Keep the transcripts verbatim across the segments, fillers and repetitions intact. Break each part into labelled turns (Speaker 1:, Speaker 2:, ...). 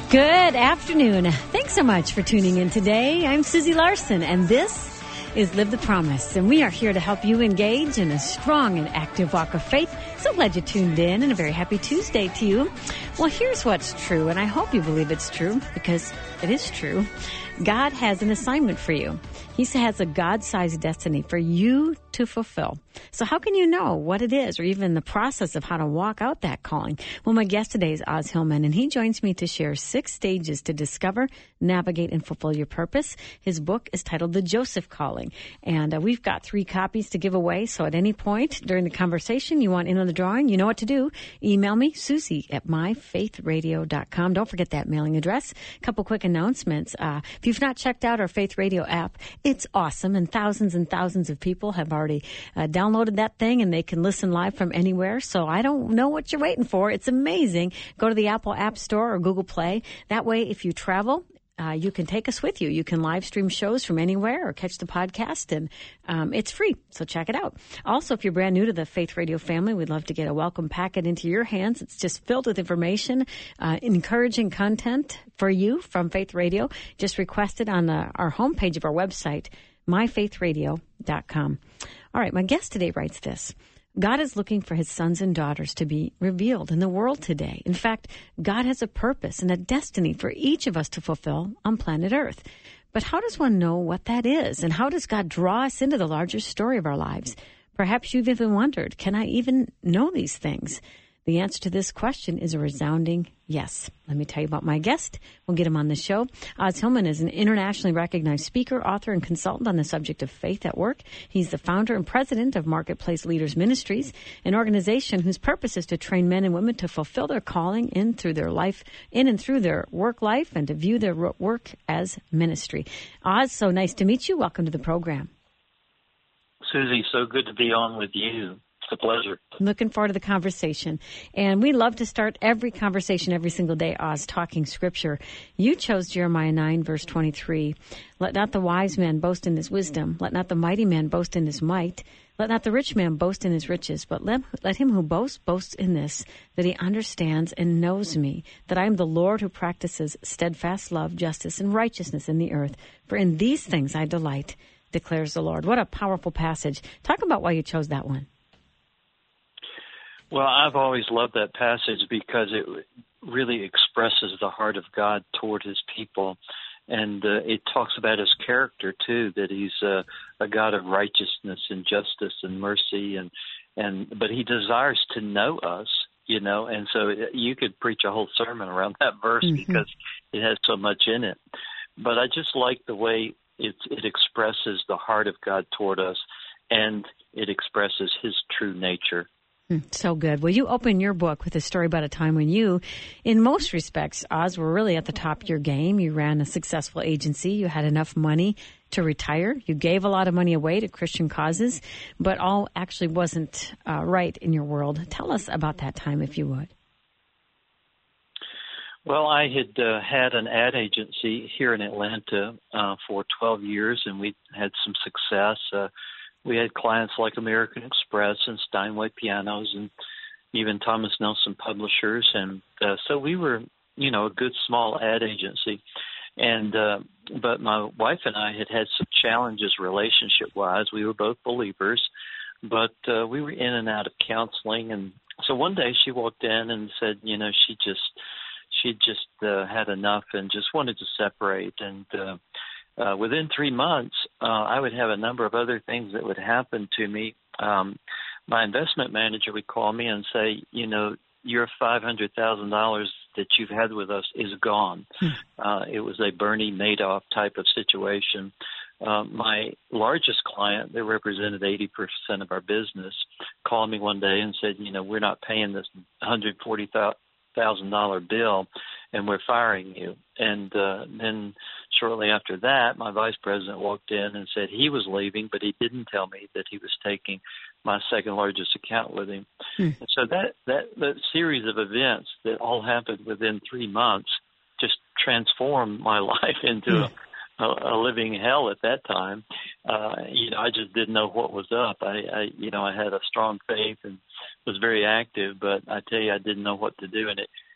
Speaker 1: Good afternoon. Thanks so much for tuning in today. I'm Susie Larson, and this is Live the Promise, and we are here to help you engage in a strong and active walk of faith. So glad you tuned in, and a very happy Tuesday to you. Well, here's what's true, and I hope you believe it's true, because it is true. God has an assignment for you. He has a God-sized destiny for you to fulfill. So how can you know what it is, or even the process of how to walk out that calling? Well, my guest today is Os Hillman, and he joins me to share six stages to discover, navigate, and fulfill your purpose. His book is titled The Joseph Calling, and uh, we've got three copies to give away. So at any point during the conversation you want in on the drawing, you know what to do. Email me, Susie at my faith radio dot com. Don't forget that mailing address. A couple quick announcements. Uh, if you've not checked out our Faith Radio app, it's awesome, and thousands and thousands of people have already uh, downloaded that thing, and they can listen live from anywhere. So I don't know what you're waiting for. It's amazing. Go to the Apple App Store or Google Play. That way, if you travel, Uh, you can take us with you. You can live stream shows from anywhere or catch the podcast, and um, it's free. So check it out. Also, if you're brand new to the Faith Radio family, we'd love to get a welcome packet into your hands. It's just filled with information, uh, encouraging content for you from Faith Radio. Just request it on the, our homepage of our website, my faith radio dot com. All right, my guest today writes this. God is looking for his sons and daughters to be revealed in the world today. In fact, God has a purpose and a destiny for each of us to fulfill on planet Earth. But how does one know what that is? And how does God draw us into the larger story of our lives? Perhaps you've even wondered, can I even know these things? The answer to this question is a resounding yes. Let me tell you about my guest. We'll get him on the show. Os Hillman is an internationally recognized speaker, author, and consultant on the subject of faith at work. He's the founder and president of Marketplace Leaders Ministries, an organization whose purpose is to train men and women to fulfill their calling in through their life, in and through their work life, and to view their work as ministry. Os, so nice to meet you. Welcome to the program.
Speaker 2: Susie, so good to be on with you. It's a pleasure.
Speaker 1: Looking forward to the conversation. And we love to start every conversation every single day, Os, talking Scripture. You chose Jeremiah nine, verse twenty-three. Let not the wise man boast in his wisdom. Let not the mighty man boast in his might. Let not the rich man boast in his riches. But let, let him who boasts boast in this, that he understands and knows me, that I am the Lord who practices steadfast love, justice, and righteousness in the earth. For in these things I delight, declares the Lord. What a powerful passage. Talk about why you chose that one.
Speaker 2: Well, I've always loved that passage because it really expresses the heart of God toward his people. And uh, it talks about his character, too, that he's uh, a God of righteousness and justice and mercy. And, and but he desires to know us, you know, and so you could preach a whole sermon around that verse mm-hmm. because it has so much in it. But I just like the way it, it expresses the heart of God toward us, and it expresses his true nature.
Speaker 1: So good. Well, you open your book with a story about a time when you, in most respects, Os, were really at the top of your game. You ran a successful agency. You had enough money to retire. You gave a lot of money away to Christian causes, but all actually wasn't uh, right in your world. Tell us about that time, if you would.
Speaker 2: Well, I had uh, had an ad agency here in Atlanta uh, for twelve years, and we had some success. Uh, We had clients like American Express and Steinway Pianos and even Thomas Nelson Publishers. And uh, so we were, you know, a good small ad agency. And uh, but my wife and I had had some challenges relationship-wise. We were both believers, but uh, we were in and out of counseling. And so one day she walked in and said, you know, she just she just uh, had enough and just wanted to separate. And uh Uh, within three months, uh, I would have a number of other things that would happen to me. Um, my investment manager would call me and say, you know, your five hundred thousand dollars that you've had with us is gone. Hmm. Uh, it was a Bernie Madoff type of situation. Uh, my largest client, that represented eighty percent of our business, called me one day and said, you know, we're not paying this one hundred forty thousand dollars bill, and we're firing you. And uh, then shortly after that, my vice president walked in and said he was leaving, but he didn't tell me that he was taking my second largest account with him. Hmm. And so that, that, that series of events that all happened within three months just transformed my life into hmm. a, a living hell at that time. Uh, you know, I just didn't know what was up. I, I, you know, I had a strong faith and was very active, but I tell you, I didn't know what to do. And it,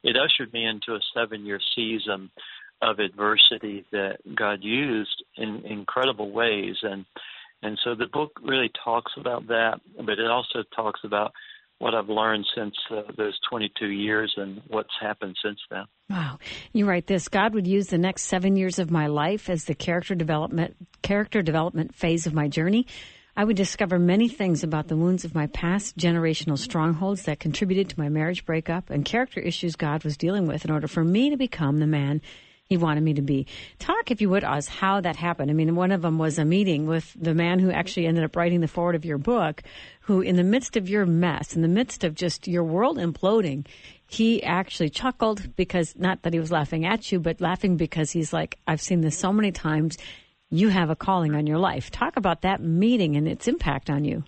Speaker 2: it ushered me into a seven-year season of adversity that God used in incredible ways. And and so the book really talks about that, but it also talks about what I've learned since uh, those twenty-two years and what's happened since then.
Speaker 1: Wow. You write this: God would use the next seven years of my life as the character development character development phase of my journey. I would discover many things about the wounds of my past, generational strongholds that contributed to my marriage breakup, and character issues God was dealing with in order for me to become the man He wanted me to be. Talk, if you would, Oz, how that happened. I mean, one of them was a meeting with the man who actually ended up writing the foreword of your book, who in the midst of your mess, in the midst of just your world imploding, he actually chuckled because, not that he was laughing at you, but laughing because he's like, I've seen this so many times. You have a calling on your life. Talk about that meeting and its impact on you.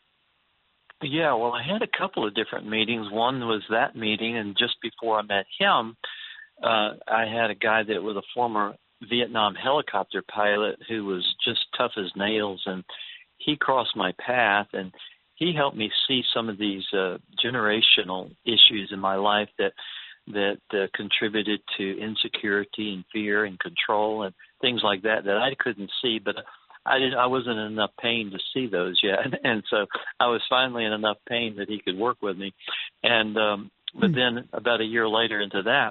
Speaker 2: Yeah, well, I had a couple of different meetings. One was that meeting, and just before I met him, uh, I had a guy that was a former Vietnam helicopter pilot who was just tough as nails, and he crossed my path, and he helped me see some of these uh, generational issues in my life that that uh, contributed to insecurity and fear and control and things like that that I couldn't see, but I didn't. I wasn't in enough pain to see those yet, and, and so I was finally in enough pain that he could work with me. And um, but mm. then about a year later into that,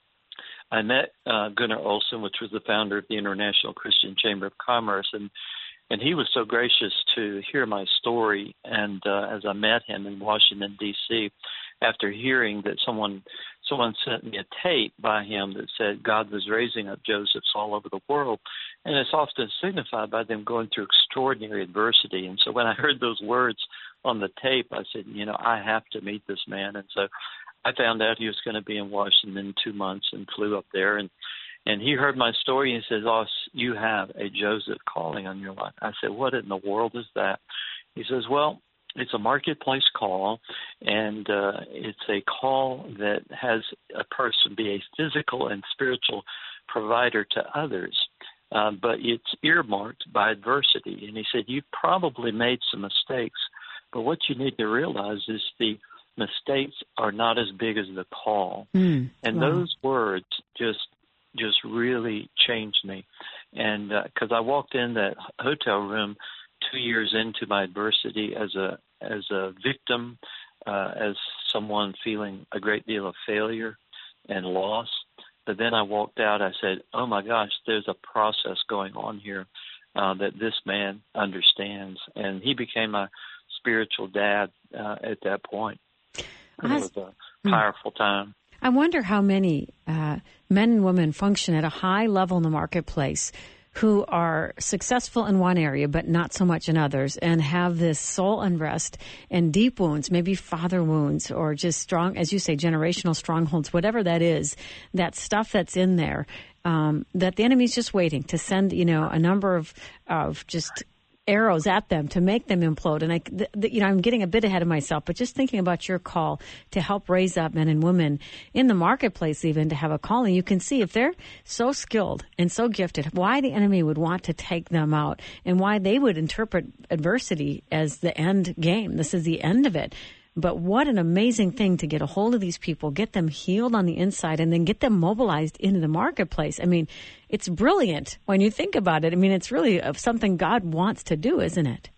Speaker 2: I met uh, Gunnar Olson, which was the founder of the International Christian Chamber of Commerce, and and he was so gracious to hear my story. And uh, as I met him in Washington, D C, after hearing that someone someone sent me a tape by him that said God was raising up Josephs all over the world, and it's often signified by them going through extraordinary adversity. And so when I heard those words on the tape, I said, you know, I have to meet this man. And so I found out he was going to be in Washington in two months and flew up there. And And he heard my story and he says, oh, you have a Joseph calling on your life. I said, what in the world is that? He says, well, it's a marketplace call, and uh, it's a call that has a person be a physical and spiritual provider to others, uh, but it's earmarked by adversity. And he said, you've probably made some mistakes, but what you need to realize is the mistakes are not as big as the call. Mm, and wow. Those words just just really changed me. And because uh, I walked in that hotel room two years into my adversity as a as a victim, uh, as someone feeling a great deal of failure and loss. But then I walked out, I said, oh my gosh, there's a process going on here uh, that this man understands. And he became my spiritual dad uh, at that point. It was a powerful time.
Speaker 1: I wonder how many uh, men and women function at a high level in the marketplace who are successful in one area but not so much in others, and have this soul unrest and deep wounds, maybe father wounds, or just strong, as you say, generational strongholds, whatever that is, that stuff that's in there, um, that the enemy's just waiting to send, you know, a number of, of just arrows at them to make them implode. And I, th- th- you know, I'm getting a bit ahead of myself, but just thinking about your call to help raise up men and women in the marketplace, even to have a calling, you can see if they're so skilled and so gifted, why the enemy would want to take them out, and why they would interpret adversity as the end game. This is the end of it. But what an amazing thing to get a hold of these people, get them healed on the inside, and then get them mobilized into the marketplace. I mean, it's brilliant when you think about it. I mean, it's really something God wants to do, isn't it?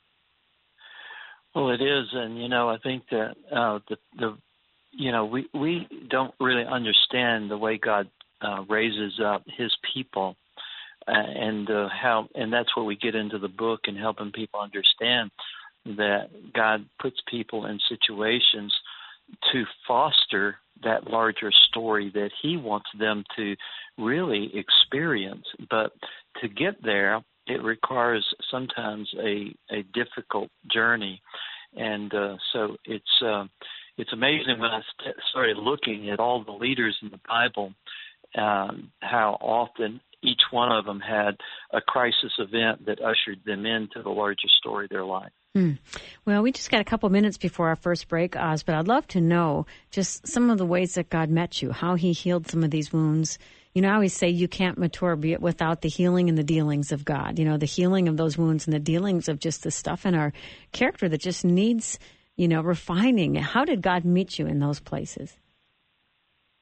Speaker 2: Well, it is. And, you know, I think that uh, the, the, you know, we, we don't really understand the way God uh, raises up his people. Uh, and uh, how, and that's where we get into the book and helping people understand that God puts people in situations to foster that larger story that he wants them to really experience. But to get there, it requires sometimes a, a difficult journey. And uh, so it's uh, it's amazing when I st- started looking at all the leaders in the Bible, um, how often each one of them had a crisis event that ushered them into the larger story of their life.
Speaker 1: Hmm. Well, we just got a couple minutes before our first break, Oz, but I'd love to know just some of the ways that God met you, how he healed some of these wounds. You know, I always say you can't mature without the healing and the dealings of God, you know, the healing of those wounds and the dealings of just the stuff in our character that just needs, you know, refining. How did God meet you in those places?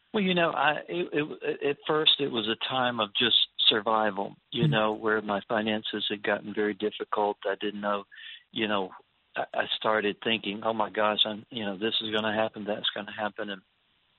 Speaker 2: Well, you know, I it, it, at first it was a time of just survival, you mm-hmm. know, where my finances had gotten very difficult. I didn't know, you know, I, I started thinking, oh my gosh, I'm, you know, this is going to happen, that's going to happen, and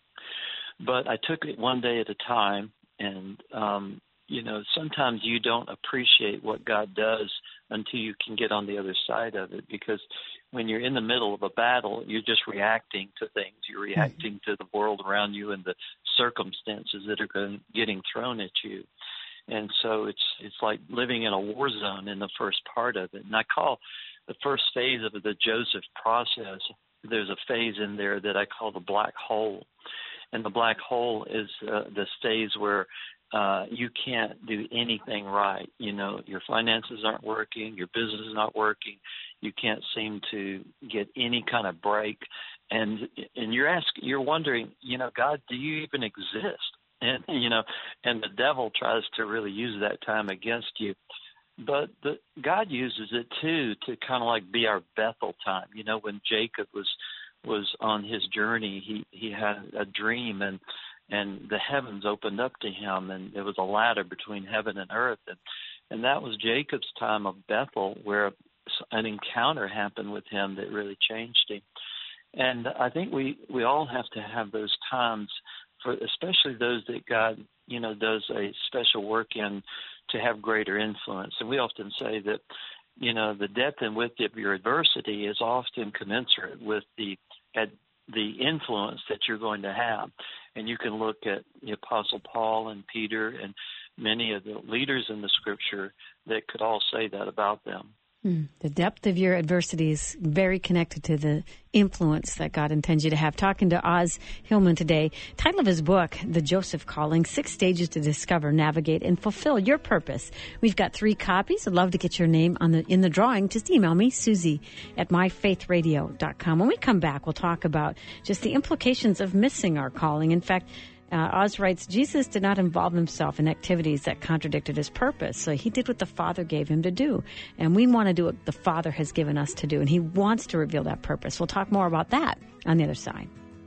Speaker 2: but I took it one day at a time, and um, you know, sometimes you don't appreciate what God does until you can get on the other side of it, because when you're in the middle of a battle, you're just reacting to things. You're reacting mm-hmm. to the world around you and the circumstances that are going, getting thrown at you. And so it's it's like living in a war zone in the first part of it. And I call the first phase of the Joseph process, there's a phase in there that I call the black hole. And the black hole is uh, the phase where uh, you can't do anything right. You know, your finances aren't working, your business is not working, you can't seem to get any kind of break. And and you're asking, you're wondering, you know, God, do you even exist? And, you know, and the devil tries to really use that time against you. But the, God uses it, too, to kind of like be our Bethel time. You know, when Jacob was was on his journey, he, he had a dream, and and the heavens opened up to him, and there was a ladder between heaven and earth. And, and that was Jacob's time of Bethel, where an encounter happened with him that really changed him. And I think we, we all have to have those times, for especially those that God, you know, does a special work in, to have greater influence. And we often say that, you know, the depth and width of your adversity is often commensurate with the at the influence that you're going to have. And you can look at the Apostle Paul and Peter and many of the leaders in the Scripture that could all say that about them.
Speaker 1: Mm. The depth of your adversity is very connected to the influence that God intends you to have. Talking to Os Hillman today. Title of his book, The Joseph Calling, Six Stages to Discover, Navigate, and Fulfill Your Purpose. We've got three copies. I'd love to get your name on the in the drawing. Just email me, Susie at my faith radio dot com. When we come back, we'll talk about just the implications of missing our calling. In fact, Uh, Oz writes, Jesus did not involve himself in activities that contradicted his purpose. So he did what the Father gave him to do. And we want to do what the Father has given us to do. And he wants to reveal that purpose. We'll talk more about that on the other side.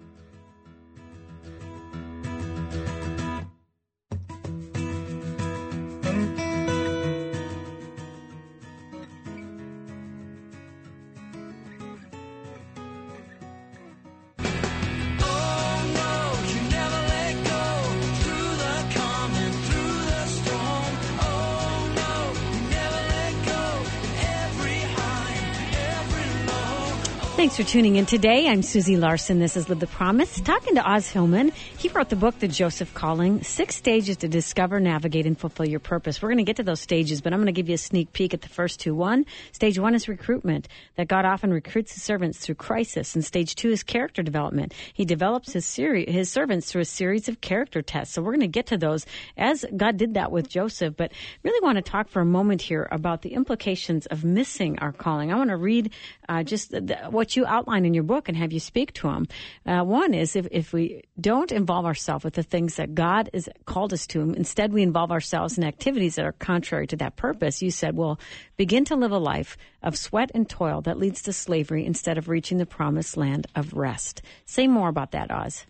Speaker 1: Thanks for tuning in today. I'm Susie Larson. This is Live the Promise. Talking to Os Hillman. He wrote the book, The Joseph Calling, Six Stages to Discover, Navigate, and Fulfill Your Purpose. We're going to get to those stages, but I'm going to give you a sneak peek at the first two. One, stage one is recruitment, that God often recruits his servants through crisis. And stage two is character development. He develops his seri- his servants through a series of character tests. So we're going to get to those as God did that with Joseph. But really want to talk for a moment here about the implications of missing our calling. I want to read uh, just the, the, what you outline in your book and have you speak to them. Uh, one is if, if we don't involve ourselves with the things that God has called us to, instead we involve ourselves in activities that are contrary to that purpose. You said, well, begin to live a life of sweat and toil that leads to slavery instead of reaching the promised land of rest. Say more about that, Oz.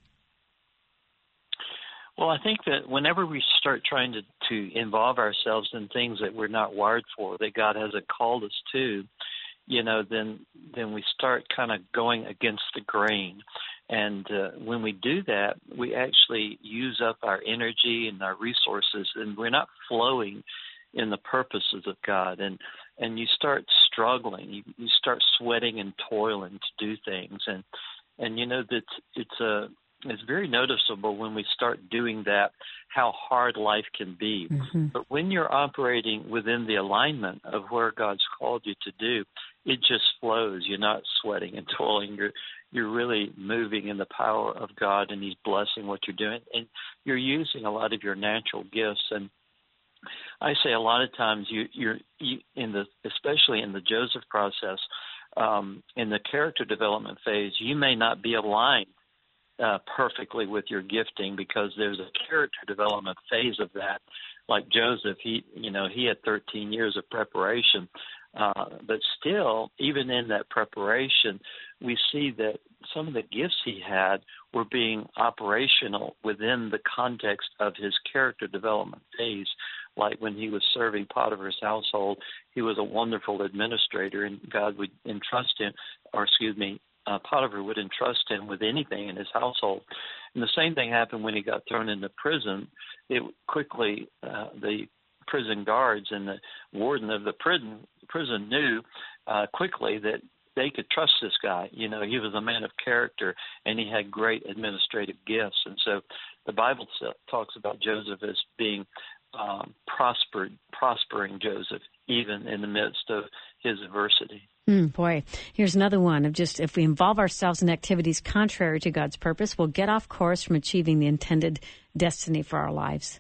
Speaker 2: Well, I think that whenever we start trying to, to involve ourselves in things that we're not wired for, that God hasn't called us to, you know, then then we start kind of going against the grain. And uh, when we do that, we actually use up our energy and our resources, and we're not flowing in the purposes of God. And and you start struggling. You, you start sweating and toiling to do things. And, and you know, that it's a... It's very noticeable when we start doing that, how hard life can be. Mm-hmm. But when you're operating within the alignment of where God's called you to do, it just flows. You're not sweating and toiling. You're you're really moving in the power of God, and He's blessing what you're doing. And you're using a lot of your natural gifts. And I say a lot of times, you, you're you, in the especially in the Joseph process, um, in the character development phase, you may not be aligned Uh, perfectly with your gifting, because there's a character development phase of that. Like Joseph, he, you know, he had thirteen years of preparation Uh, but still, even in that preparation, we see that some of the gifts he had were being operational within the context of his character development phase. Like when he was serving Potiphar's household, he was a wonderful administrator, and God would entrust him, or excuse me, uh, Potiphar would entrust him with anything in his household. And the same thing happened when he got thrown into prison. It quickly, uh, the prison guards and the warden of the prison prison knew uh, quickly that they could trust this guy. You know, he was a man of character, and he had great administrative gifts. And so the Bible talks about Joseph as being um, prospered, prospering Joseph, even in the midst of his adversity.
Speaker 1: Mm, boy, here's another one of just if we involve ourselves in activities contrary to God's purpose, we'll get off course from achieving the intended destiny for our lives.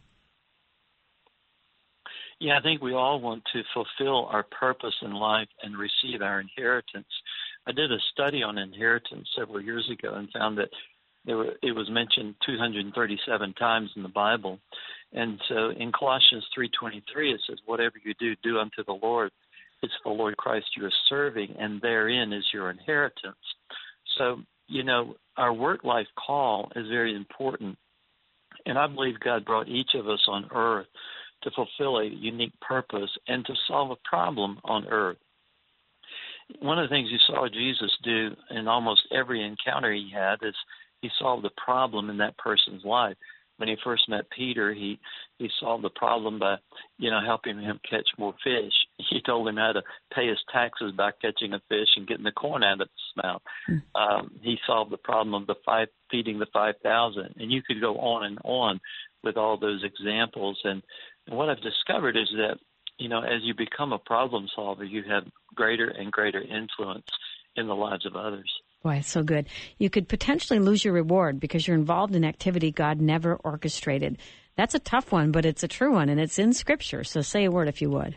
Speaker 2: Yeah, I think we all want to fulfill our purpose in life and receive our inheritance. I did a study on inheritance several years ago and found that there were, it was mentioned two hundred thirty-seven times in the Bible. And so in Colossians three twenty-three, it says, whatever you do, do unto the Lord. It's the Lord Christ you are serving, and therein is your inheritance. So, you know, our work-life call is very important. And I believe God brought each of us on earth to fulfill a unique purpose and to solve a problem on earth. One of the things you saw Jesus do in almost every encounter he had is he solved a problem in that person's life. When he first met Peter, he, he solved the problem by, you know, helping him catch more fish. He told him how to pay his taxes by catching a fish and getting the corn out of his mouth. Mm. Um, he solved the problem of the five, feeding the five thousand. And you could go on and on with all those examples. And And what I've discovered is that, you know, as you become a problem solver, you have greater and greater influence in the lives of others.
Speaker 1: Boy, it's so good. You could potentially lose your reward because you're involved in activity God never orchestrated. That's a tough one, but it's a true one, and it's in Scripture. So say a word if you would.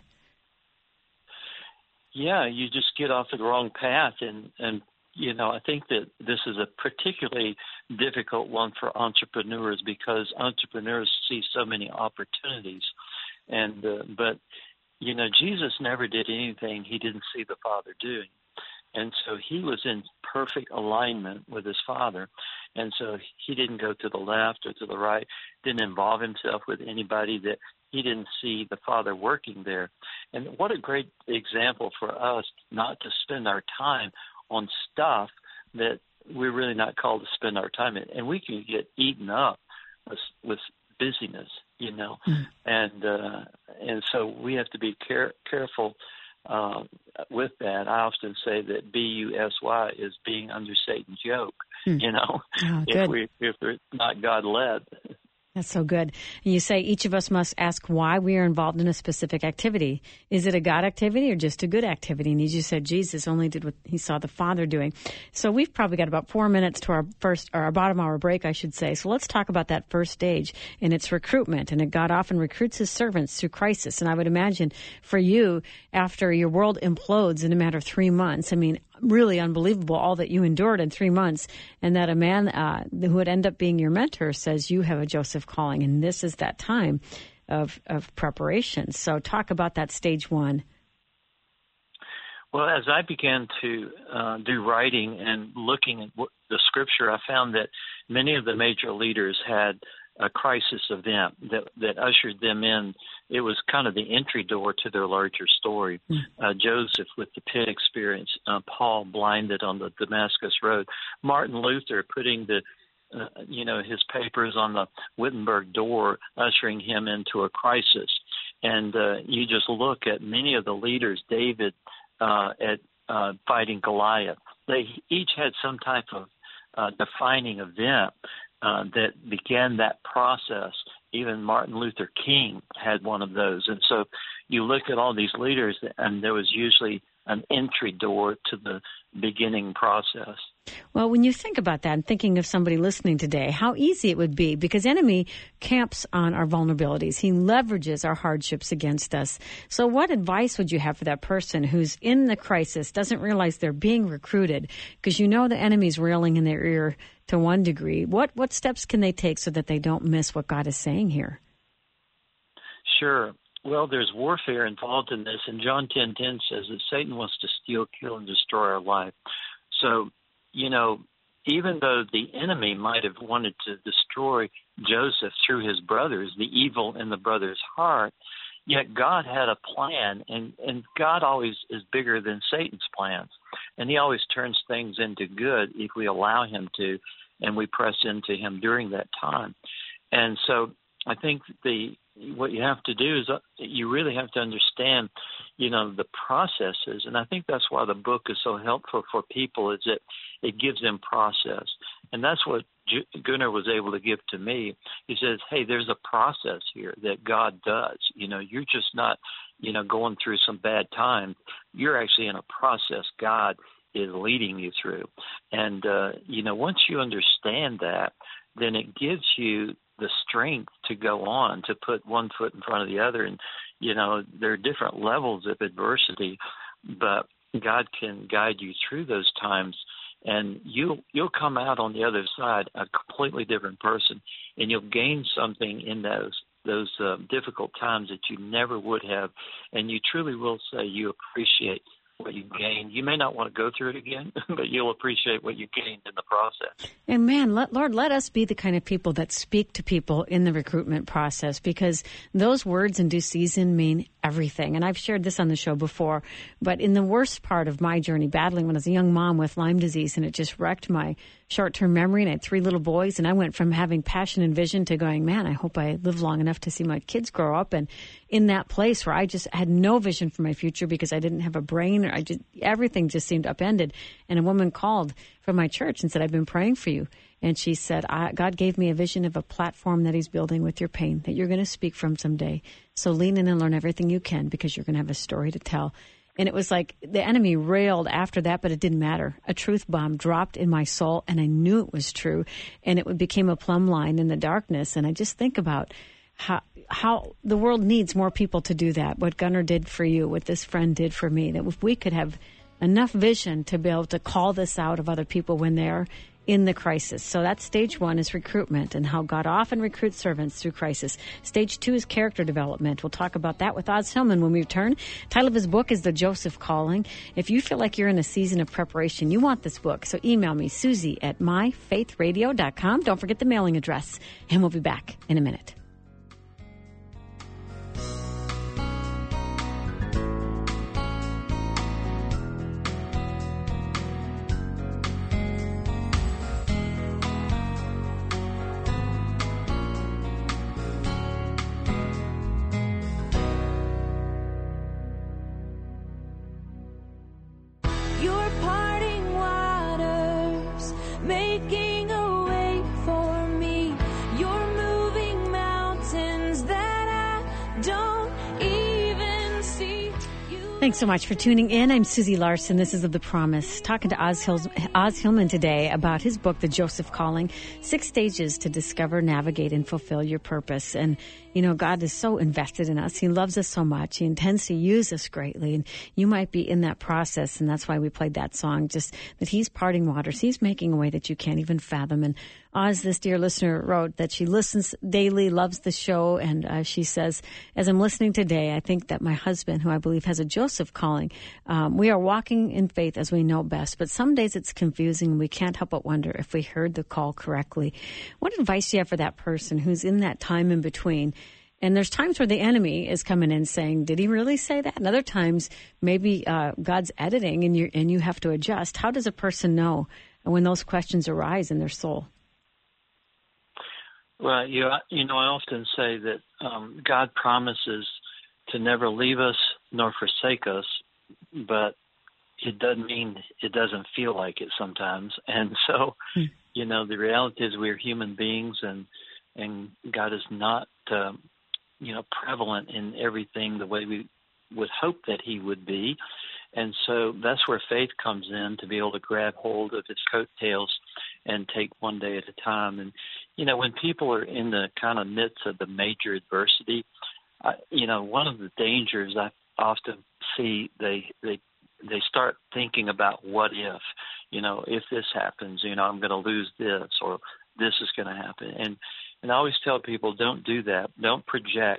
Speaker 2: Yeah, you just get off the wrong path. And, and you know, I think that this is a particularly difficult one for entrepreneurs because entrepreneurs see so many opportunities. And uh, but, you know, Jesus never did anything he didn't see the Father doing. And so he was in perfect alignment with his Father. And so he didn't go to the left or to the right, didn't involve himself with anybody that he didn't see the Father working there. And what a great example for us not to spend our time on stuff that we're really not called to spend our time in. And we can get eaten up with, with busyness, you know. Mm. And uh, and so we have to be care, careful uh, with that. I often say that B U S Y is being under Satan's yoke, mm. you know,
Speaker 1: oh,
Speaker 2: if, we, if we're not God-led.
Speaker 1: That's so good. And you say each of us must ask why we are involved in a specific activity. Is it a God activity or just a good activity? And you just said Jesus only did what he saw the Father doing. So we've probably got about four minutes to our first, or our bottom hour break, I should say. So let's talk about that first stage and its recruitment. And God often recruits his servants through crisis. And I would imagine for you, after your world implodes in a matter of three months, I mean, really unbelievable all that you endured in three months, and that a man uh, who would end up being your mentor says you have a Joseph calling, and this is that time of, of preparation. So talk about that stage one.
Speaker 2: Well, as I began to uh, do writing and looking at the Scripture, I found that many of the major leaders had a crisis event that, that ushered them in. It was kind of the entry door to their larger story. Mm. Uh, Joseph with the pit experience, uh, Paul blinded on the Damascus Road, Martin Luther putting the, uh, you know, his papers on the Wittenberg door, ushering him into a crisis. And uh, you just look at many of the leaders, David uh, at uh, fighting Goliath. They each had some type of uh, defining event Uh, that began that process. Even Martin Luther King had one of those. And so you look at all these leaders, and there was usually an entry door to the beginning process.
Speaker 1: Well, when you think about that and thinking of somebody listening today, how easy it would be, because the enemy camps on our vulnerabilities. He leverages our hardships against us. So what advice would you have for that person who's in the crisis, doesn't realize they're being recruited, because you know the enemy's railing in their ear to one degree? What what steps can they take so that they don't miss what God is saying here?
Speaker 2: Sure. Well, there's warfare involved in this, and John ten ten says that Satan wants to steal, kill, and destroy our life. So, you know, even though the enemy might have wanted to destroy Joseph through his brothers, the evil in the brothers' heart, yet God had a plan, and, and God always is bigger than Satan's plans. And he always turns things into good if we allow him to, and we press into him during that time. And so I think the what you have to do is uh, you really have to understand, you know, the processes. And I think that's why the book is so helpful for people, is that it gives them process. And that's what Gunnar was able to give to me. He says, hey, there's a process here that God does. You know, you're just not, you know, going through some bad time. You're actually in a process God is leading you through. And, uh, you know, once you understand that, then it gives you the strength to go on, to put one foot in front of the other. And, you know, there are different levels of adversity, but God can guide you through those times, and you'll you'll come out on the other side a completely different person, and you'll gain something in those those uh, difficult times that you never would have, and you truly will say you appreciate what you gained. You may not want to go through it again, but you'll appreciate what you gained in the process.
Speaker 1: And man, let, Lord, let us be the kind of people that speak to people in the recruitment process, because those words in due season mean everything. And I've shared this on the show before, but in the worst part of my journey, battling when I was a young mom with Lyme disease, and it just wrecked my short-term memory, and I had three little boys, and I went from having passion and vision to going, man, I hope I live long enough to see my kids grow up. And in that place where I just had no vision for my future because I didn't have a brain, or I just, everything just seemed upended. And a woman called from my church and said, I've been praying for you. And she said, I, God gave me a vision of a platform that he's building with your pain that you're going to speak from someday. So lean in and learn everything you can, because you're going to have a story to tell. And it was like the enemy railed after that, but it didn't matter. A truth bomb dropped in my soul, and I knew it was true. And it became a plumb line in the darkness. And I just think about how how the world needs more people to do that, what Gunnar did for you, what this friend did for me, that if we could have enough vision to be able to call this out of other people when they're in the crisis. So that's stage one, is recruitment, and how God often recruits servants through crisis. Stage two is character development. We'll talk about that with Oz Hillman when we return. Title of his book is The Joseph Calling. If you feel like you're in a season of preparation, you want this book, so email me, Susie at my faith radio dot com. Don't forget the mailing address, and we'll be back in a minute. Thanks so much for tuning in. I'm Susie Larson. This is Of the Promise, talking to Oz, Hills, Oz Hillman today about his book, The Joseph Calling, Six Stages to Discover, Navigate, and Fulfill Your Purpose. And, you know, God is so invested in us. He loves us so much. He intends to use us greatly. And you might be in that process, and that's why we played that song, just that he's parting waters. He's making a way that you can't even fathom. And Oz, this dear listener, wrote that she listens daily, loves the show, and uh, she says, as I'm listening today, I think that my husband, who I believe has a Joseph calling, um, we are walking in faith as we know best, but some days it's confusing, and we can't help but wonder if we heard the call correctly. What advice do you have for that person who's in that time in between? And there's times where the enemy is coming in saying, did he really say that? And other times, maybe uh, God's editing, and you and you have to adjust. How does a person know when those questions arise in their soul?
Speaker 2: Well, you you know, I often say that um, God promises to never leave us nor forsake us, but it doesn't mean it doesn't feel like it sometimes. And so, mm. you know, the reality is we're human beings, and and God is not, um, you know, prevalent in everything the way we would hope that he would be. And so that's where faith comes in, to be able to grab hold of his coattails and take one day at a time. And, you know, when people are in the kind of midst of the major adversity, uh, you know, one of the dangers I often see, they they they start thinking about what if, you know, if this happens, you know, I'm going to lose this, or this is going to happen. And and I always tell people, don't do that. Don't project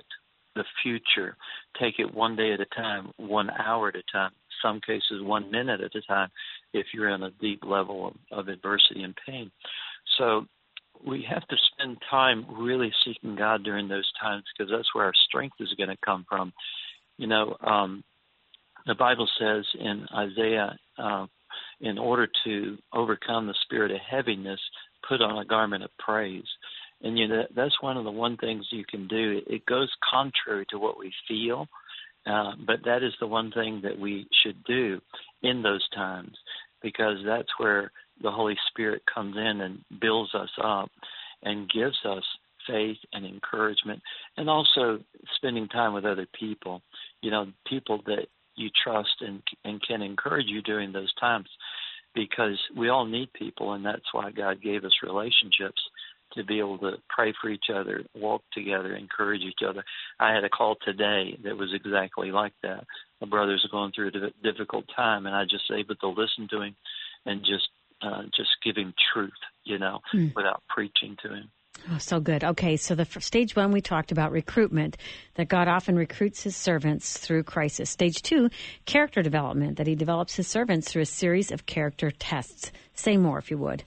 Speaker 2: the future. Take it one day at a time, one hour at a time, some cases one minute at a time if you're in a deep level of, of adversity and pain. So we have to spend time really seeking God during those times, because that's where our strength is going to come from. You know, um, the Bible says in Isaiah, uh, in order to overcome the spirit of heaviness, put on a garment of praise. And you know, that's one of the one things you can do. It goes contrary to what we feel, uh, but that is the one thing that we should do in those times, because that's where the Holy Spirit comes in and builds us up and gives us faith and encouragement, and also spending time with other people, you know, people that you trust and, and can encourage you during those times, because we all need people, and that's why God gave us relationships, to be able to pray for each other, walk together, encourage each other. I had a call today that was exactly like that. My brother's going through a difficult time, and I just able to listen to him and just uh, just give him truth, you know, mm. without preaching to him.
Speaker 1: Oh, so good. Okay, so the f- stage one, we talked about recruitment, that God often recruits his servants through crisis. Stage two, character development, that he develops his servants through a series of character tests. Say more, if you would.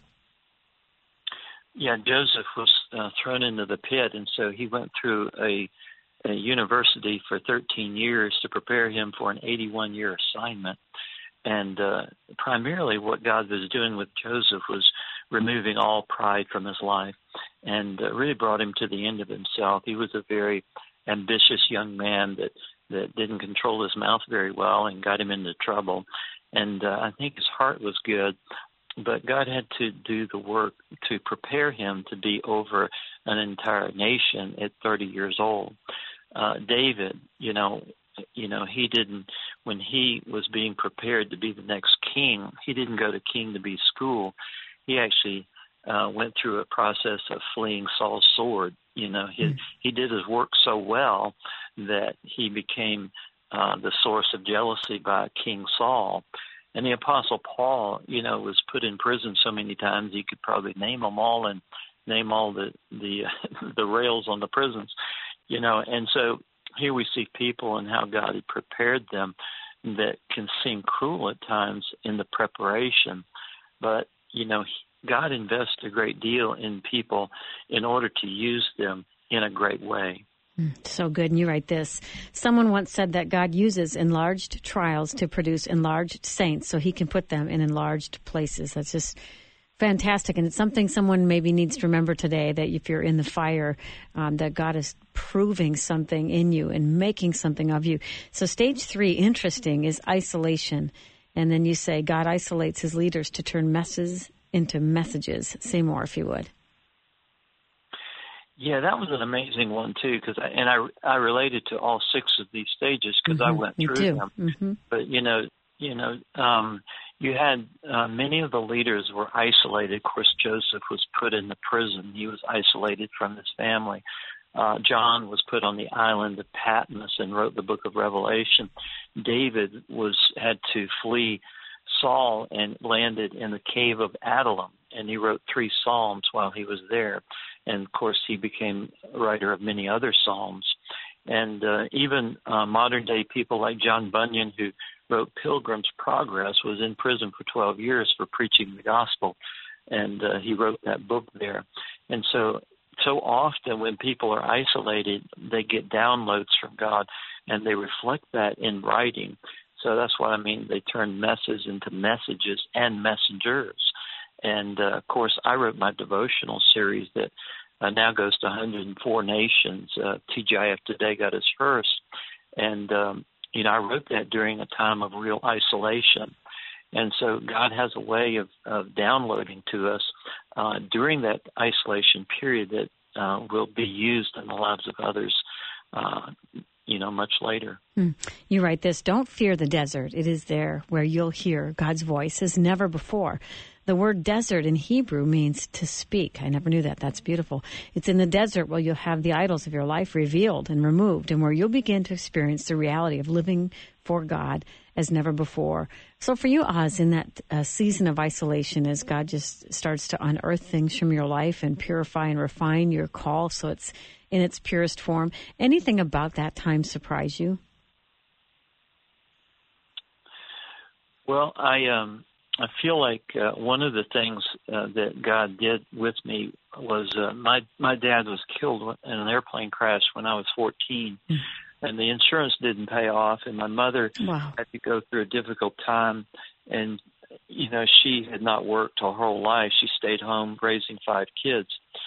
Speaker 2: Yeah, Joseph was uh, thrown into the pit, and so he went through a, a university for thirteen years to prepare him for an eighty-one-year assignment. And uh, primarily what God was doing with Joseph was removing all pride from his life, and uh, really brought him to the end of himself. He was a very ambitious young man that, that didn't control his mouth very well and got him into trouble. And uh, I think his heart was good, but God had to do the work to prepare him to be over an entire nation at thirty years old. Uh, David, you know, you know, he didn't, when he was being prepared to be the next king, he didn't go to king to be school. He actually uh, went through a process of fleeing Saul's sword. You know, he, mm. he did his work so well that he became uh, the source of jealousy by King Saul. And the Apostle Paul, you know, was put in prison so many times he could probably name them all and name all the the, the rails on the prisons, you know. And so here we see people and how God had prepared them that can seem cruel at times in the preparation. But, you know, God invests a great deal in people in order to use them in a great way.
Speaker 1: So good. And you write this. Someone once said that God uses enlarged trials to produce enlarged saints so he can put them in enlarged places. That's just fantastic. And it's something someone maybe needs to remember today, that if you're in the fire, um, that God is proving something in you and making something of you. So stage three, interesting, is isolation. And then you say God isolates his leaders to turn messes into messages. Say more, if you would.
Speaker 2: Yeah, that was an amazing one, too, because I, and I, I related to all six of these stages because mm-hmm. I went through them. Mm-hmm. But, you know, you know, um, you had uh, many of the leaders were isolated. Of course, Joseph was put in the prison. He was isolated from his family. Uh, John was put on the island of Patmos and wrote the book of Revelation. David was had to flee Saul and landed in the cave of Adullam, and he wrote three psalms while he was there. And, of course, he became a writer of many other psalms. And uh, even uh, modern-day people like John Bunyan, who wrote Pilgrim's Progress, was in prison for twelve years for preaching the gospel, and uh, he wrote that book there. And so so often when people are isolated, they get downloads from God, and they reflect that in writing. So that's what I mean. They turn messes into messages and messengers. And, uh, of course, I wrote my devotional series that uh, now goes to one hundred four nations. Uh, T G I F Today got us first. And, um, you know, I wrote that during a time of real isolation. And so God has a way of, of downloading to us uh, during that isolation period that uh, will be used in the lives of others, uh, you know, much later. Mm.
Speaker 1: You write this: don't fear the desert. It is there where you'll hear God's voice as never before. The word desert in Hebrew means to speak. I never knew that. That's beautiful. It's in the desert where you'll have the idols of your life revealed and removed, and where you'll begin to experience the reality of living for God as never before. So for you, Oz, in that uh, season of isolation, as God just starts to unearth things from your life and purify and refine your call so it's in its purest form, anything about that time surprise you?
Speaker 2: Well, I um, I feel like uh, one of the things uh, that God did with me was uh, my my dad was killed in an airplane crash when I was fourteen, mm. and the insurance didn't pay off, and my mother
Speaker 1: wow.
Speaker 2: had to go through a difficult time, and you know she had not worked her whole life. She stayed home raising five kids,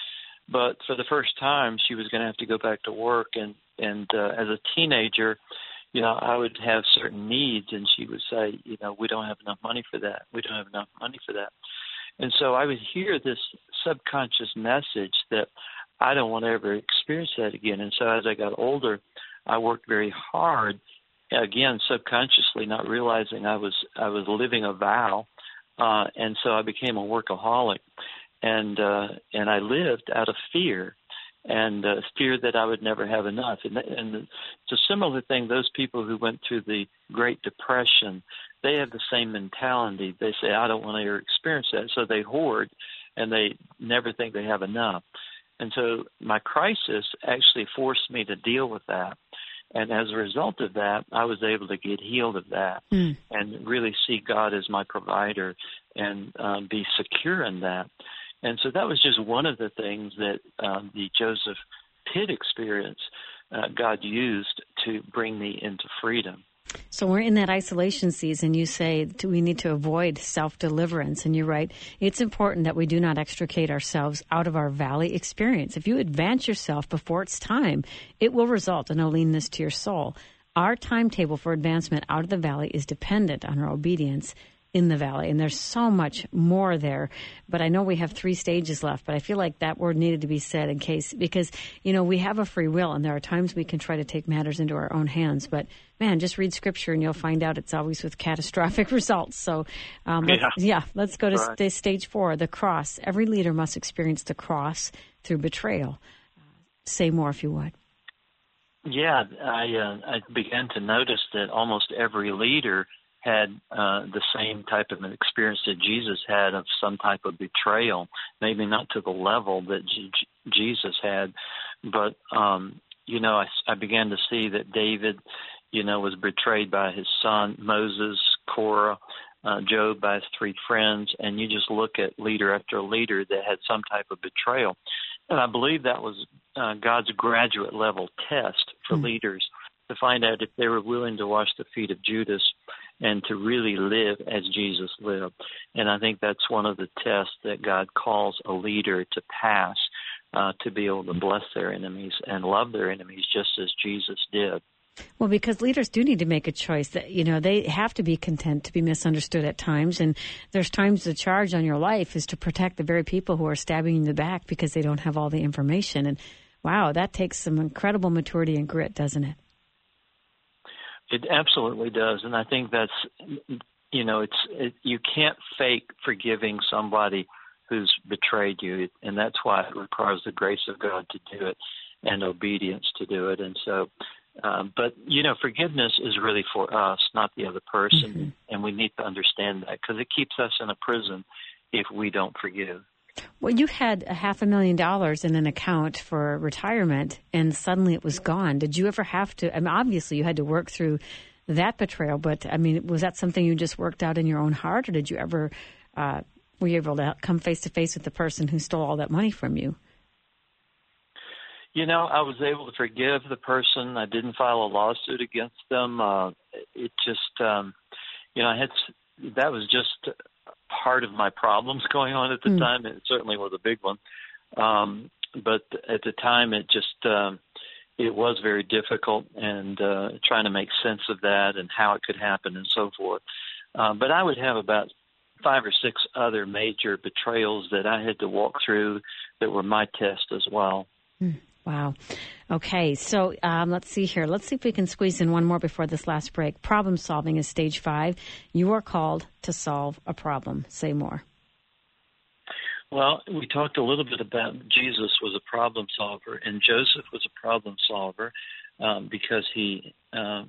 Speaker 2: but for the first time she was going to have to go back to work, and and uh, as a teenager, you know, I would have certain needs, and she would say, you know, we don't have enough money for that. We don't have enough money for that. And so I would hear this subconscious message that I don't want to ever experience that again. And so as I got older, I worked very hard, again, subconsciously, not realizing I was I was living a vow. Uh, and so I became a workaholic. And uh, and I lived out of fear. And uh, fear that I would never have enough. And, and it's a similar thing. Those people who went through the Great Depression, they have the same mentality. They say, I don't want to ever experience that. So they hoard, and they never think they have enough. And so my crisis actually forced me to deal with that. And as a result of that, I was able to get healed of that mm. and really see God as my provider and um, be secure in that. And so that was just one of the things that um, the Joseph Pitt experience uh, God used to bring me into freedom.
Speaker 1: So we're in that isolation season. You say we need to avoid self-deliverance. And you're right. It's important that we do not extricate ourselves out of our valley experience. If you advance yourself before it's time, it will result in a leanness to your soul. Our timetable for advancement out of the valley is dependent on our obedience in the valley, and there's so much more there. But I know we have three stages left, but I feel like that word needed to be said in case, because, you know, we have a free will, and there are times we can try to take matters into our own hands. But, man, just read Scripture, and you'll find out it's always with catastrophic results. So, um, let's, yeah. yeah, let's go to right. st- stage four, the cross. Every leader must experience the cross through betrayal. Uh, say more, if you would.
Speaker 2: Yeah, I, uh, I began to notice that almost every leader had uh, the same type of an experience that Jesus had of some type of betrayal, maybe not to the level that G- Jesus had, but, um, you know, I, I began to see that David, you know, was betrayed by his son, Moses, Korah, uh, Job by his three friends, and you just look at leader after leader that had some type of betrayal. And I believe that was uh, God's graduate level test for mm-hmm. leaders to find out if they were willing to wash the feet of Judas and to really live as Jesus lived. And I think that's one of the tests that God calls a leader to pass, uh, to be able to bless their enemies and love their enemies just as Jesus did.
Speaker 1: Well, because leaders do need to make a choice. That, you know, they have to be content to be misunderstood at times. And there's times the charge on your life is to protect the very people who are stabbing you in the back because they don't have all the information. And, wow, that takes some incredible maturity and grit, doesn't it?
Speaker 2: It absolutely does, and I think that's, you know, it's it, you can't fake forgiving somebody who's betrayed you, and that's why it requires the grace of God to do it and obedience to do it. And so, um, but, you know, forgiveness is really for us, not the other person, mm-hmm. and we need to understand that because it keeps us in a prison if we don't forgive.
Speaker 1: Well, you had a half a million dollars in an account for retirement, and suddenly it was gone. Did you ever have to, I mean, obviously you had to work through that betrayal, but, I mean, was that something you just worked out in your own heart, or did you ever, uh, were you able to come face-to-face with the person who stole all that money from you?
Speaker 2: You know, I was able to forgive the person. I didn't file a lawsuit against them. Uh, it just, um, you know, I had, that was just part of my problems going on at the mm. time. It certainly was a big one. Um, but at the time, it just, um, it was very difficult and uh, trying to make sense of that and how it could happen and so forth. Uh, but I would have about five or six other major betrayals that I had to walk through that were my test as well.
Speaker 1: Mm. Wow. Okay, so um, let's see here. Let's see if we can squeeze in one more before this last break. Problem solving is stage five. You are called to solve a problem. Say more.
Speaker 2: Well, we talked a little bit about Jesus was a problem solver, and Joseph was a problem solver um, because he uh,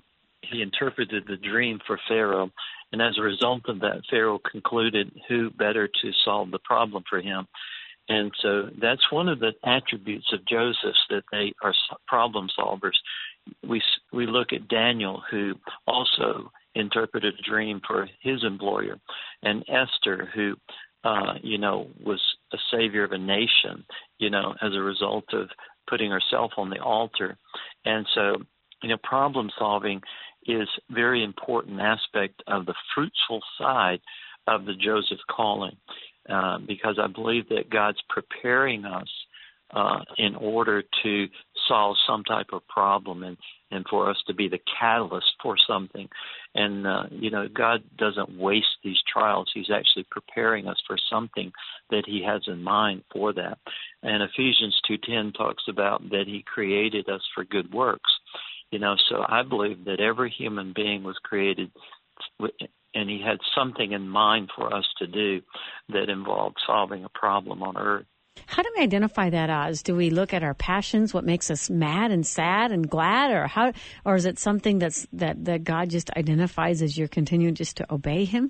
Speaker 2: he interpreted the dream for Pharaoh, and as a result of that, Pharaoh concluded who better to solve the problem for him. And so that's one of the attributes of Joseph, that they are problem solvers. We we look at Daniel, who also interpreted a dream for his employer, and Esther, who, uh, you know, was a savior of a nation, you know, as a result of putting herself on the altar. And so, you know, problem solving is a very important aspect of the fruitful side of the Joseph calling, uh, because I believe that God's preparing us uh, in order to solve some type of problem, and, and for us to be the catalyst for something. And, uh, you know, God doesn't waste these trials. He's actually preparing us for something that he has in mind for that. And Ephesians two ten talks about that he created us for good works. You know, so I believe that every human being was created, and he had something in mind for us to do that involved solving a problem on earth.
Speaker 1: How do we identify that, Oz? Do we look at our passions, what makes us mad and sad and glad, or how, or is it something that's that, that God just identifies as you're continuing just to obey him?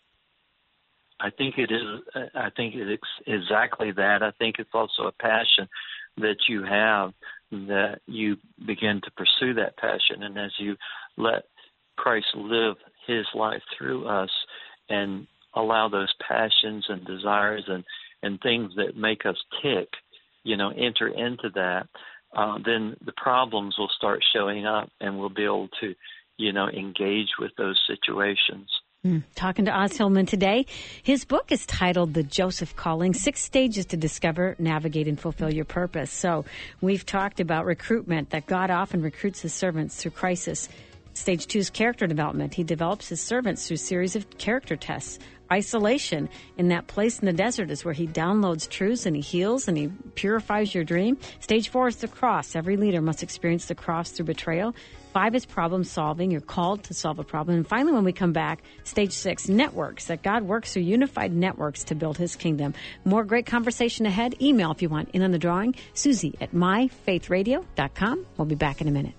Speaker 2: I think it is. I think it's exactly that. I think it's also a passion that you have, that you begin to pursue that passion, and as you let Christ live his life through us and allow those passions and desires and and things that make us tick, you know, enter into that, uh, then the problems will start showing up, and we'll be able to, you know, engage with those situations.
Speaker 1: Mm. Talking to Os Hillman today. His book is titled The Joseph Calling, Six Stages to Discover, Navigate, and Fulfill Your Purpose. So we've talked about recruitment, that God often recruits his servants through crisis. Stage two is character development. He develops his servants through a series of character tests. Isolation, in that place in the desert, is where he downloads truths and he heals and he purifies your dream. Stage four is the cross. Every leader must experience the cross through betrayal. Five is problem solving. You're called to solve a problem. And finally, when we come back, stage six, networks, that God works through unified networks to build his kingdom. More great conversation ahead. Email if you want in on the drawing. Susie at my faith radio dot com. We'll be back in a minute.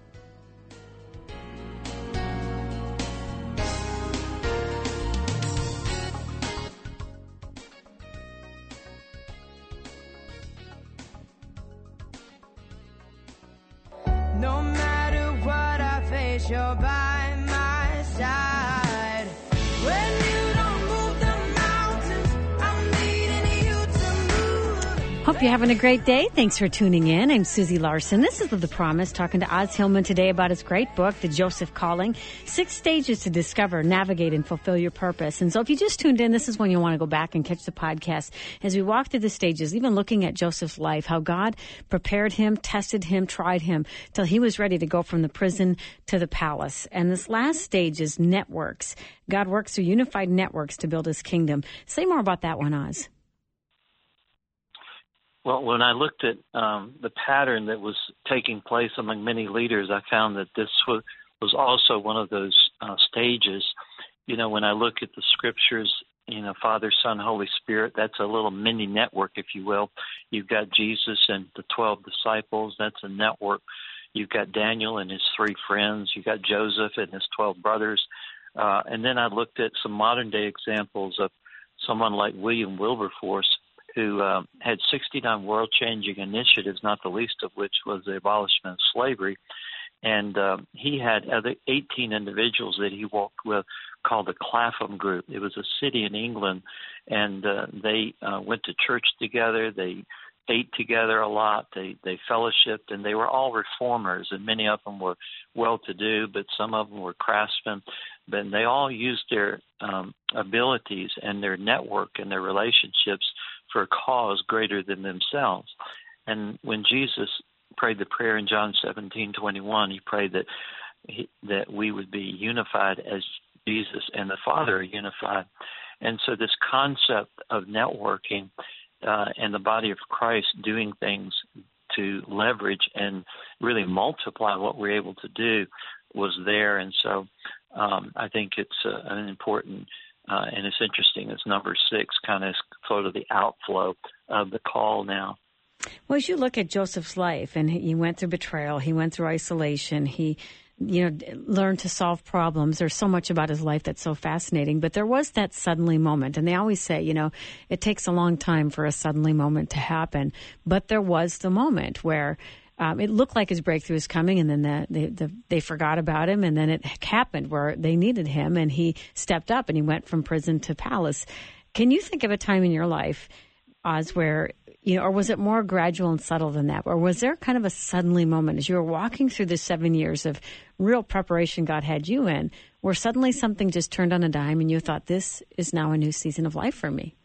Speaker 3: No matter what I face, you're by my side. When you don't move the mountains, I'm needing you to move.
Speaker 1: Hope you're having a great day. Thanks for tuning in. I'm Susie Larson. This is The Promise, talking to Os Hillman today about his great book, The Joseph Calling, Six Stages to Discover, Navigate, and Fulfill Your Purpose. And so if you just tuned in, this is when you want to go back and catch the podcast as we walk through the stages, even looking at Joseph's life, how God prepared him, tested him, tried him, till he was ready to go from the prison to the palace. And this last stage is networks. God works through unified networks to build his kingdom. Say more about that one, Oz.
Speaker 2: Well, when I looked at um, the pattern that was taking place among many leaders, I found that this was, was also one of those uh, stages. You know, when I look at the scriptures, you know, Father, Son, Holy Spirit, that's a little mini network, if you will. You've got Jesus and the twelve disciples, that's a network. You've got Daniel and his three friends. You've got Joseph and his twelve brothers. Uh, and then I looked at some modern-day examples of someone like William Wilberforce, who uh, had sixty-nine world-changing initiatives, not the least of which was the abolishment of slavery. And uh, he had other eighteen individuals that he walked with called the Clapham Group. It was a city in England, and uh, they uh, went to church together. They ate together a lot. They they fellowshipped, and they were all reformers, and many of them were well-to-do, but some of them were craftsmen. But they all used their um, abilities and their network and their relationships for a cause greater than themselves. And when Jesus prayed the prayer in John seventeen twenty-one, he prayed that he, that we would be unified as Jesus and the Father are unified. And so this concept of networking uh, and the body of Christ doing things to leverage and really multiply what we're able to do was there. And so um, I think it's uh, an important Uh, and it's interesting, as number six kind of sort of the outflow of the call now.
Speaker 1: Well, as you look at Joseph's life, and he went through betrayal, he went through isolation, he you know, learn to solve problems. There's so much about his life that's so fascinating. But there was that suddenly moment. And they always say, you know, it takes a long time for a suddenly moment to happen. But there was the moment where um, it looked like his breakthrough was coming, and then the, the, the, they forgot about him. And then it happened where they needed him, and he stepped up and he went from prison to palace. Can you think of a time in your life, Oz, where, you know, or was it more gradual and subtle than that? Or was there kind of a suddenly moment as you were walking through the seven years of real preparation God had you in, where suddenly something just turned on a dime and you thought, this is now a new season of life for me?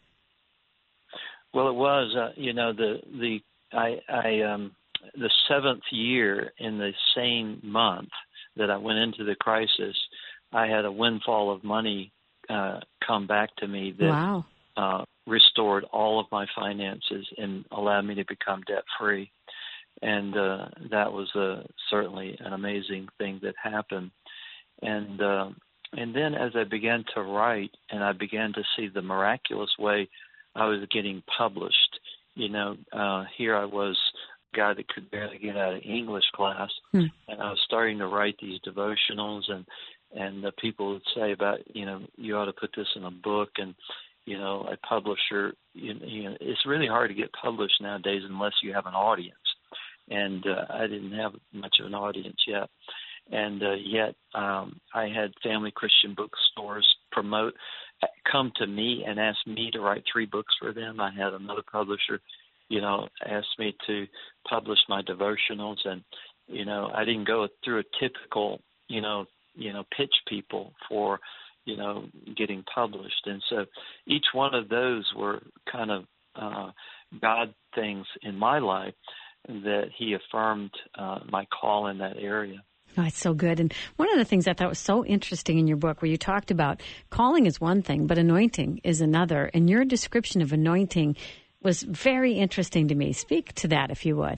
Speaker 2: Well, it was, uh, you know, the the I, I um, the seventh year in the same month that I went into the crisis, I had a windfall of money uh, come back to me that
Speaker 1: wow.
Speaker 2: uh, restored all of my finances and allowed me to become debt-free. And uh, that was uh, certainly an amazing thing that happened. And uh, and then as I began to write and I began to see the miraculous way I was getting published, you know, uh, here I was, a guy that could barely get out of English class, hmm. and I was starting to write these devotionals, and, and the people would say about, you know, you ought to put this in a book, and you know, a publisher, you, you know, it's really hard to get published nowadays unless you have an audience. And uh, I didn't have much of an audience yet. And uh, yet um, I had family Christian bookstores promote, come to me and ask me to write three books for them. I had another publisher, you know, ask me to publish my devotionals. And, you know, I didn't go through a typical, you know, you know, pitch people for, you know, getting published. And so each one of those were kind of uh, God things in my life that he affirmed uh, my call in that area.
Speaker 1: Oh, it's so good. And one of the things I thought was so interesting in your book where you talked about calling is one thing, but anointing is another. And your description of anointing was very interesting to me. Speak to that, if you would.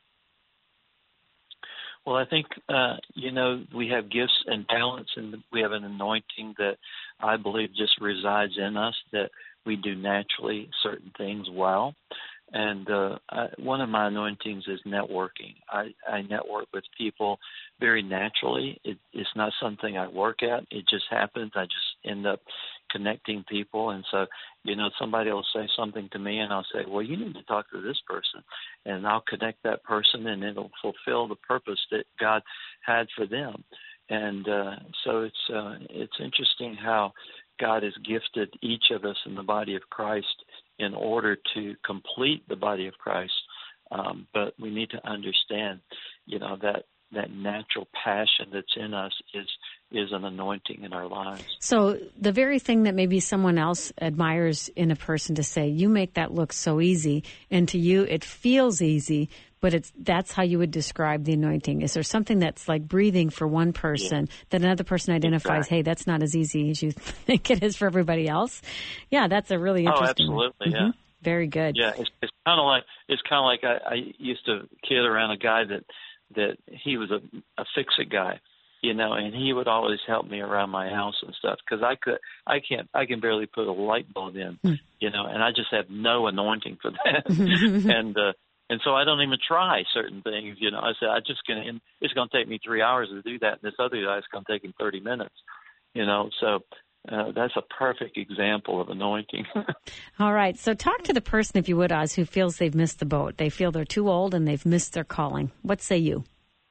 Speaker 2: Well, I think, uh, you know, we have gifts and talents, and we have an anointing that I believe just resides in us, that we do naturally certain things well. And uh, I, one of my anointings is networking. I, I network with people very naturally. It, it's not something I work at. It just happens. I just end up connecting people. And so, you know, somebody will say something to me, and I'll say, well, you need to talk to this person. And I'll connect that person, and it'll fulfill the purpose that God had for them. And uh, so it's uh, it's interesting how God has gifted each of us in the body of Christ in order to complete the body of Christ. Um, but we need to understand, you know, that that natural passion that's in us is is an anointing in our lives.
Speaker 1: So the very thing that maybe someone else admires in a person to say, you make that look so easy, and to you it feels easy, but it's that's how you would describe the anointing. Is there something that's like breathing for one person yeah. that another person identifies, exactly. hey, that's not as easy as you think it is for everybody else? Yeah, that's a really interesting
Speaker 2: Oh, absolutely,
Speaker 1: one.
Speaker 2: yeah.
Speaker 1: Mm-hmm. Very good.
Speaker 2: Yeah, it's, it's kind of like it's kind of like I, I used to kid around a guy that that he was a, a fix-it guy, you know, and he would always help me around my house and stuff because I could, I can't, I can barely put a light bulb in, mm. you know, and I just have no anointing for that, and uh, and so I don't even try certain things, you know. I said I just gonna, it's gonna take me three hours to do that, and this other guy's gonna take him thirty minutes, you know, so. Uh, that's a perfect example of anointing.
Speaker 1: All right. So talk to the person, if you would, Oz, who feels they've missed the boat. They feel they're too old and they've missed their calling. What say you?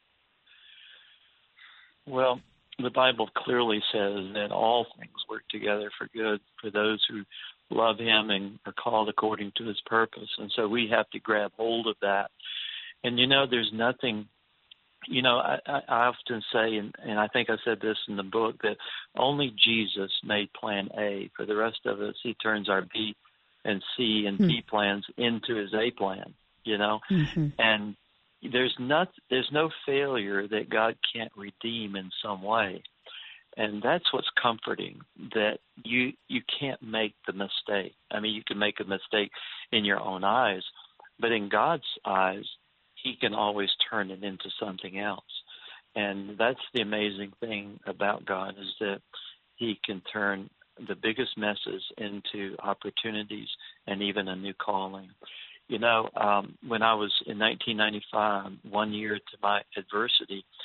Speaker 2: Well, the Bible clearly says that all things work together for good for those who love him and are called according to his purpose. And so we have to grab hold of that. And, you know, there's nothing... You know, I, I often say, and, and I think I said this in the book, that only Jesus made plan A. For the rest of us, he turns our B and C and mm-hmm. B plans into his A plan, you know. Mm-hmm. And there's not, there's no failure that God can't redeem in some way. And that's what's comforting, that you you can't make the mistake. I mean, you can make a mistake in your own eyes, but in God's eyes, he can always turn it into something else. And that's the amazing thing about God, is that he can turn the biggest messes into opportunities and even a new calling. You know, um, when I was in nineteen ninety-five, one year to my adversity,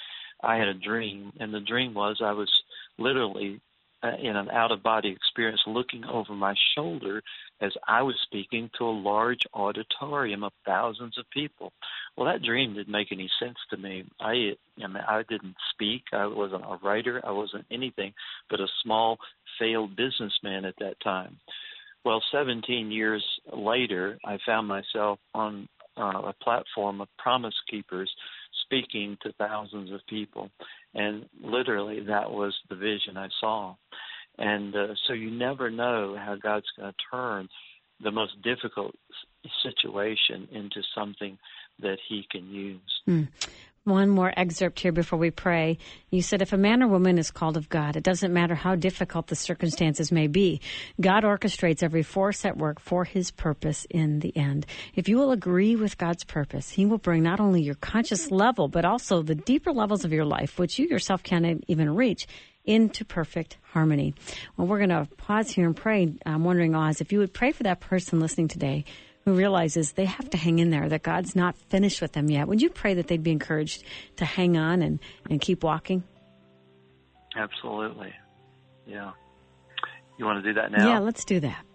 Speaker 2: I had a dream, and the dream was I was literally uh, in an out-of-body experience looking over my shoulder as I was speaking to a large auditorium of thousands of people. Well, that dream didn't make any sense to me. I, I mean, I didn't speak. I wasn't a writer. I wasn't anything but a small, failed businessman at that time. Well, seventeen years later, I found myself on uh, a platform of Promise Keepers speaking to thousands of people. And literally, that was the vision I saw. And uh, so you never know how God's going to turn the most difficult situation into something that he can use.
Speaker 1: Mm. One more excerpt here before we pray. You said, if a man or woman is called of God, it doesn't matter how difficult the circumstances may be. God orchestrates every force at work for his purpose in the end. If you will agree with God's purpose, he will bring not only your conscious level, but also the deeper levels of your life, which you yourself can't even reach, into perfect harmony. Well, we're going to pause here and pray. I'm wondering, Oz, if you would pray for that person listening today who realizes they have to hang in there, that God's not finished with them yet. Would you pray that they'd be encouraged to hang on and, and keep walking?
Speaker 2: Absolutely. Yeah. You want to do that now?
Speaker 1: Yeah, let's do that.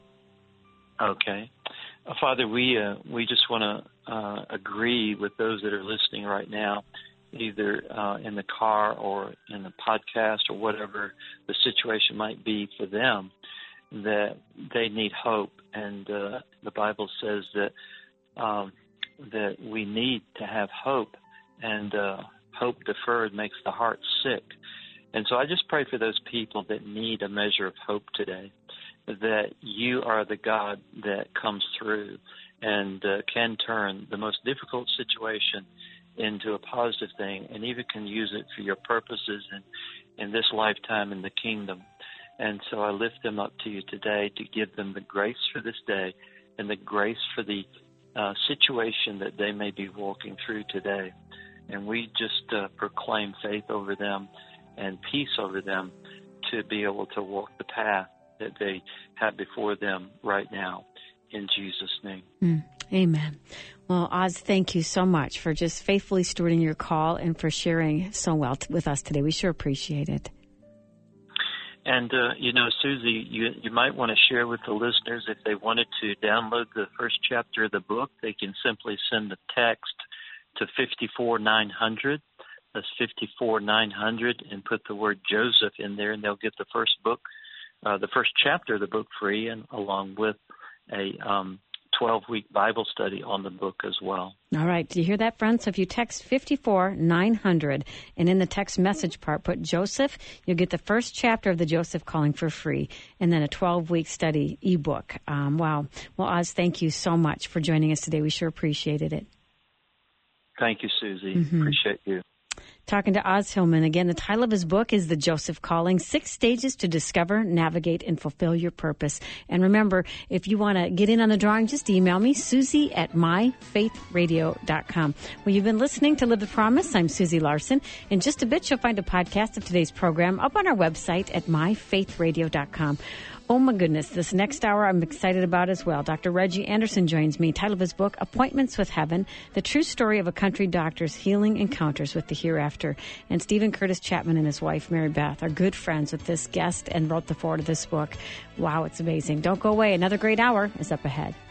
Speaker 2: Okay. Uh, Father, we uh, we just want to uh, agree with those that are listening right now, either uh, in the car or in the podcast or whatever the situation might be for them, that they need hope. And uh, the Bible says that um, that we need to have hope, and uh, hope deferred makes the heart sick. And so I just pray for those people that need a measure of hope today, that you are the God that comes through and uh, can turn the most difficult situation into a positive thing, and even can use it for your purposes in, in this lifetime in the kingdom. And so I lift them up to you today to give them the grace for this day and the grace for the uh, situation that they may be walking through today. And we just uh, proclaim faith over them and peace over them to be able to walk the path that they have before them right now. In Jesus' name.
Speaker 1: Mm, amen. Well, Oz, thank you so much for just faithfully stewarding your call and for sharing so well t- with us today. We sure appreciate it.
Speaker 2: And, uh, you know, Susie, you, you might want to share with the listeners, if they wanted to download the first chapter of the book, they can simply send a text to fifty-four nine hundred. That's fifty-four nine hundred, and put the word Joseph in there, and they'll get the first book, uh, the first chapter of the book free, and along with a um, twelve-week Bible study on the book as well.
Speaker 1: All right. Do you hear that, friends? So if you text fifty-four nine hundred, and in the text message part, put Joseph, you'll get the first chapter of the Joseph Calling for free, and then a twelve-week study ebook. Um, wow. Well, Oz, thank you so much for joining us today. We sure appreciated it.
Speaker 2: Thank you, Susie.
Speaker 1: Mm-hmm.
Speaker 2: Appreciate you.
Speaker 1: Talking to Oz Hillman. Again, the title of his book is The Joseph Calling, Six Stages to Discover, Navigate, and Fulfill Your Purpose. And remember, if you want to get in on the drawing, just email me, Susie at my faith radio dot com. Well, you've been listening to Live the Promise. I'm Susie Larson. In just a bit, you'll find a podcast of today's program up on our website at my faith radio dot com. Oh, my goodness. This next hour I'm excited about as well. Doctor Reggie Anderson joins me. Title of his book, Appointments with Heaven, The True Story of a Country Doctor's Healing Encounters with the Hereafter. And Stephen Curtis Chapman and his wife, Mary Beth, are good friends with this guest and wrote the foreword of this book. Wow, it's amazing. Don't go away. Another great hour is up ahead.